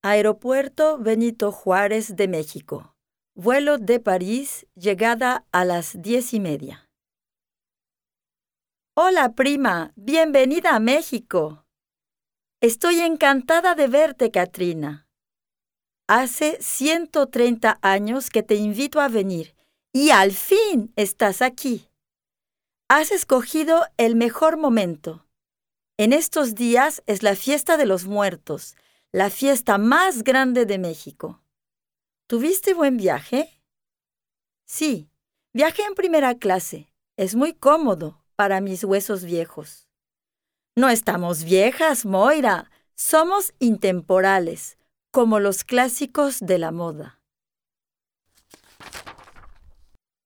Aeropuerto Benito Juárez de México. Vuelo de París, llegada a las 10:30. Hola, prima. Bienvenida a México. Estoy encantada de verte, Katrina. Hace 130 años que te invito a venir y al fin estás aquí. Has escogido el mejor momento. En estos días es la fiesta de los muertos, la fiesta más grande de México. ¿Tuviste buen viaje? Sí, viajé en primera clase. Es muy cómodo para mis huesos viejos. No estamos viejas, Moira. Somos intemporales, como los clásicos de la moda.